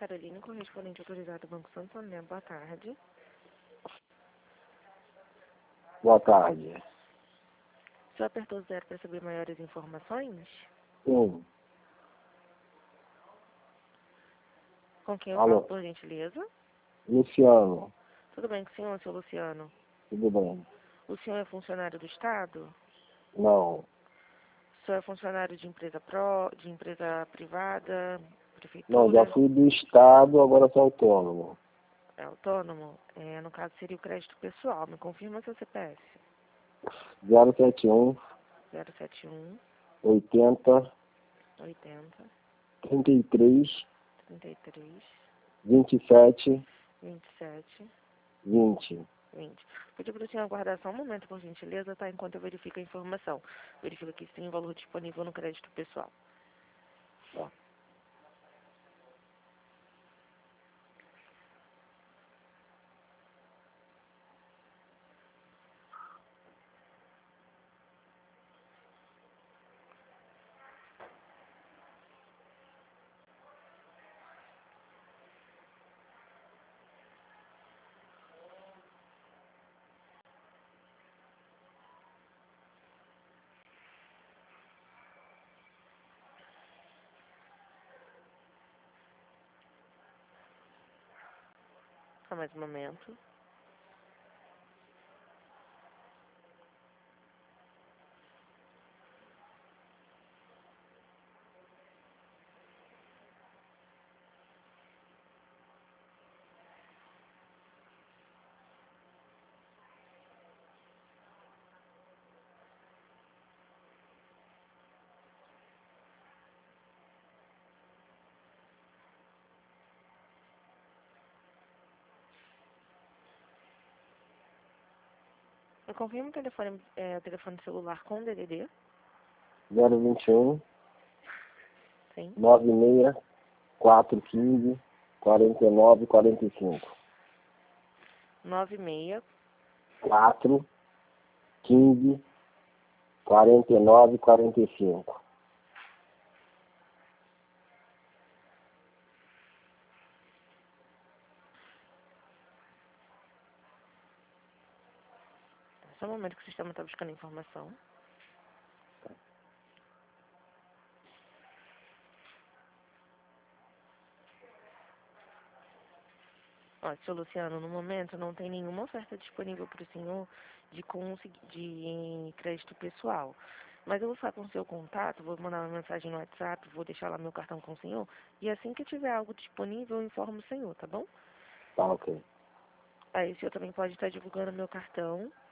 Carolina, correspondente autorizado do Banco Santander. Boa tarde. Boa tarde. O senhor apertou 0 para saber maiores informações? Sim. Com quem eu Alô? falo, por gentileza? Luciano. Tudo bem com o senhor, seu Luciano? Tudo bem? O senhor é funcionário do Estado? Não. O senhor é funcionário de empresa de empresa privada, prefeitura? Não, já fui do Estado, agora sou autônomo. É autônomo? No caso, seria o crédito pessoal. Me confirma seu CPF. 071 071 80 80 33 33 27 27 20. 20. Pedi para o senhor aguardar só um momento, por gentileza, tá? Enquanto eu verifico a informação. Verifico aqui se tem valor disponível no crédito pessoal. Tá. Só mais um momento. Eu confirmo o telefone celular com DDD? 021 Sim. 96 415 49 45. 96 4 15 49 45. Só um momento que o sistema está buscando informação. Ó, seu Luciano, no momento não tem nenhuma oferta disponível para o senhor de crédito pessoal. Mas eu vou ficar com o seu contato, vou mandar uma mensagem no WhatsApp, vou deixar lá meu cartão com o senhor. E assim que tiver algo disponível, eu informo o senhor, tá bom? Tá, ok. Aí o senhor também pode estar divulgando meu cartão